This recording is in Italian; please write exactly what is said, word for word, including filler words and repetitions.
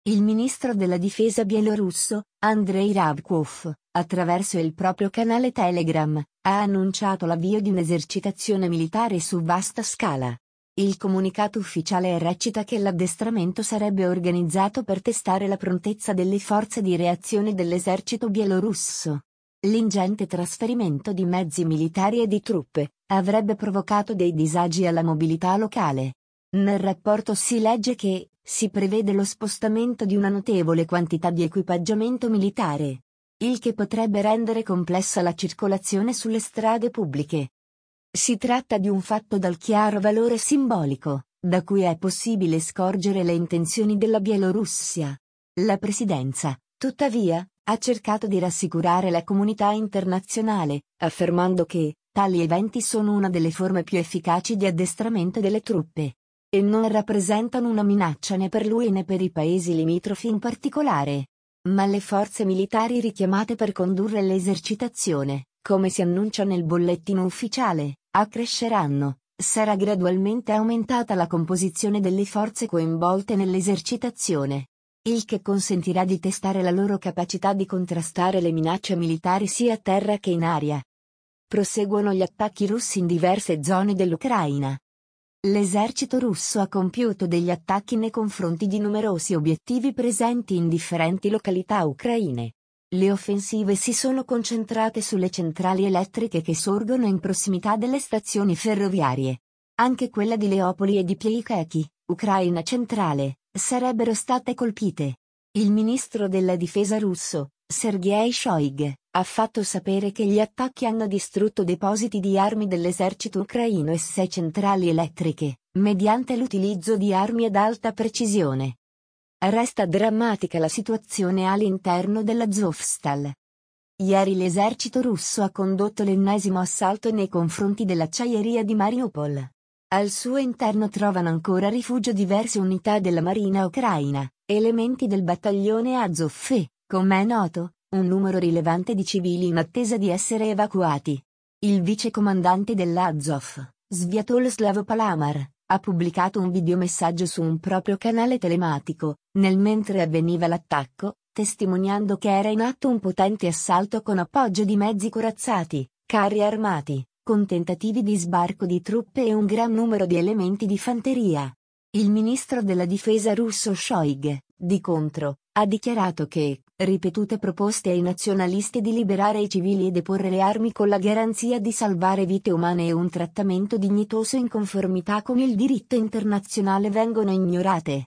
Il ministro della difesa bielorusso, Andrei Rabkov, attraverso il proprio canale Telegram, ha annunciato l'avvio di un'esercitazione militare su vasta scala. Il comunicato ufficiale recita che l'addestramento sarebbe organizzato per testare la prontezza delle forze di reazione dell'esercito bielorusso. L'ingente trasferimento di mezzi militari e di truppe avrebbe provocato dei disagi alla mobilità locale. Nel rapporto si legge che si prevede lo spostamento di una notevole quantità di equipaggiamento militare, il che potrebbe rendere complessa la circolazione sulle strade pubbliche. Si tratta di un fatto dal chiaro valore simbolico, da cui è possibile scorgere le intenzioni della Bielorussia. La Presidenza, tuttavia, ha cercato di rassicurare la comunità internazionale, affermando che tali eventi sono una delle forme più efficaci di addestramento delle truppe e non rappresentano una minaccia né per lui né per i paesi limitrofi in particolare. Ma le forze militari richiamate per condurre l'esercitazione, come si annuncia nel bollettino ufficiale, accresceranno. Sarà gradualmente aumentata la composizione delle forze coinvolte nell'esercitazione, il che consentirà di testare la loro capacità di contrastare le minacce militari sia a terra che in aria. Proseguono gli attacchi russi in diverse zone dell'Ucraina. L'esercito russo ha compiuto degli attacchi nei confronti di numerosi obiettivi presenti in differenti località ucraine. Le offensive si sono concentrate sulle centrali elettriche che sorgono in prossimità delle stazioni ferroviarie. Anche quella di Leopoli e di Pyekyk, Ucraina centrale, sarebbero state colpite. Il ministro della difesa russo, Sergei Shoigu, ha fatto sapere che gli attacchi hanno distrutto depositi di armi dell'esercito ucraino e sei centrali elettriche, mediante l'utilizzo di armi ad alta precisione. Resta drammatica la situazione all'interno dell'Azovstal. Ieri l'esercito russo ha condotto l'ennesimo assalto nei confronti dell'acciaieria di Mariupol. Al suo interno trovano ancora rifugio diverse unità della Marina ucraina, elementi del battaglione Azov e, come è noto, un numero rilevante di civili in attesa di essere evacuati. Il vicecomandante dell'Azov, Sviatoslav Palamar, ha pubblicato un videomessaggio su un proprio canale telematico, nel mentre avveniva l'attacco, testimoniando che era in atto un potente assalto con appoggio di mezzi corazzati, carri armati, con tentativi di sbarco di truppe e un gran numero di elementi di fanteria. Il ministro della difesa russo Shoigu, di contro, ha dichiarato che ripetute proposte ai nazionalisti di liberare i civili e deporre le armi con la garanzia di salvare vite umane e un trattamento dignitoso in conformità con il diritto internazionale vengono ignorate.